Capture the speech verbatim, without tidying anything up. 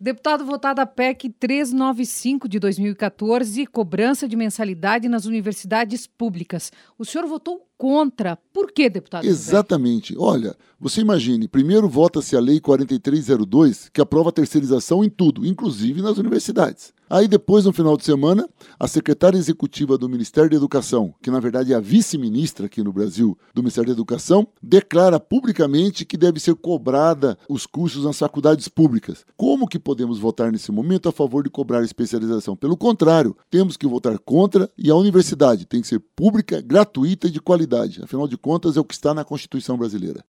Deputado, votada a P E C trezentos e noventa e cinco de dois mil e quatorze, cobrança de mensalidade nas universidades públicas. O senhor votou contra. Por quê, deputado? Exatamente. Olha, você imagine, primeiro vota-se a Lei quarenta e três zero dois, que aprova a terceirização em tudo, inclusive nas universidades. Aí depois, no final de semana, a secretária executiva do Ministério da Educação, que na verdade é a vice-ministra aqui no Brasil do Ministério da Educação, declara publicamente que deve ser cobrada os cursos nas faculdades públicas. Como que podemos votar nesse momento a favor de cobrar a especialização? Pelo contrário, temos que votar contra, e a universidade tem que ser pública, gratuita e de qualidade. Afinal de contas, é o que está na Constituição brasileira.